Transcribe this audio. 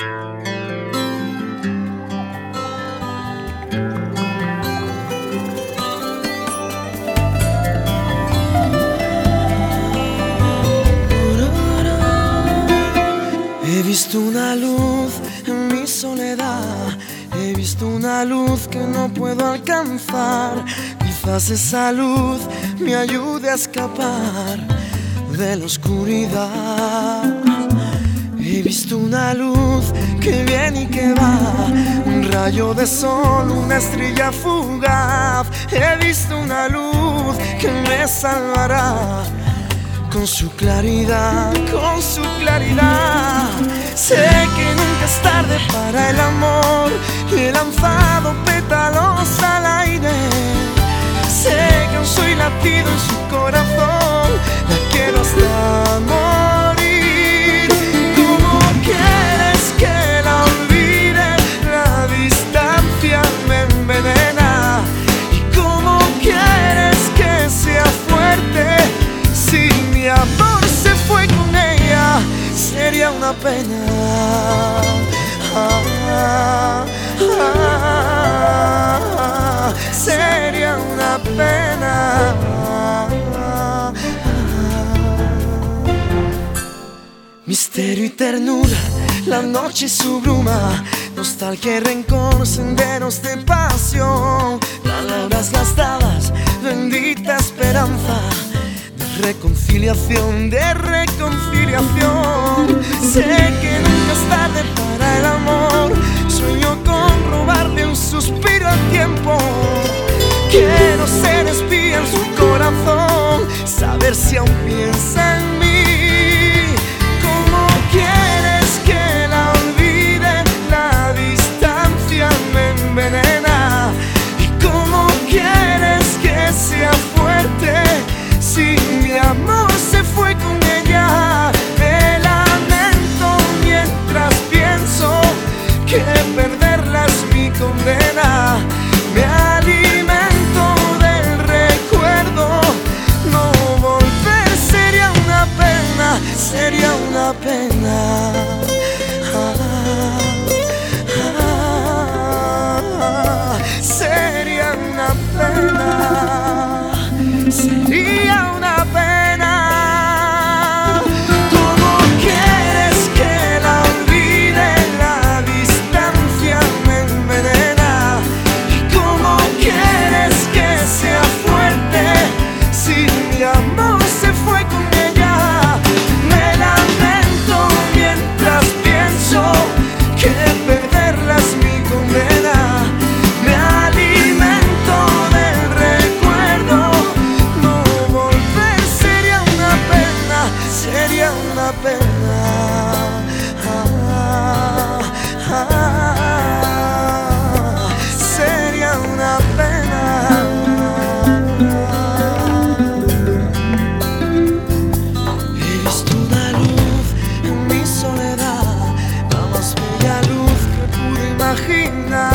He visto una luz en mi soledad, he visto una luz que no puedo alcanzar. Quizás esa luz me ayude a escapar de la oscuridad. He visto una luz que viene y que va, un rayo de sol, una estrella fugaz. He visto una luz que me salvará con su claridad, con su claridad. Sé que nunca es tarde para el amor y he lanzado pétalos al aire. Sé que aún soy latido en su corazón, la quiero hasta morir. ¿Cómo quieres que la olvide? La distancia me envenena. ¿Y cómo quieres que sea fuerte si mi amor se fue con ella? Sería una pena. Sería una pena. Misterio y ternura, la noche y su bruma, nostalgia y rencor, senderos de pasión, palabras gastadas, bendita esperanza de reconciliación, de reconciliación. Sé que nunca es tarde para el amor, sueño con robarle un suspiro al tiempo. Quiero ser espía en su corazón, saber si aún piensa en mí. ¿Cómo quieres que la olvide? La distancia me envenena. ¿Y cómo quieres que sea fuerte si mi amor se fue con ella? Me lamento mientras pienso que perderla es mi condena. Me alimento del recuerdo, no volver sería una pena, sería una pena. Sería una pena, sería una pena. ¿Cómo quieres que la olvide? La distancia me envenena. ¿Y cómo quieres que sea fuerte si mi amor se fue con ella? Me lamento mientras pienso que perderla es mi condena. Me alimento del recuerdo, no volver sería una pena, sería una pena. Sería una pena. He visto una luz en mi soledad, la más bella luz que pude imaginar.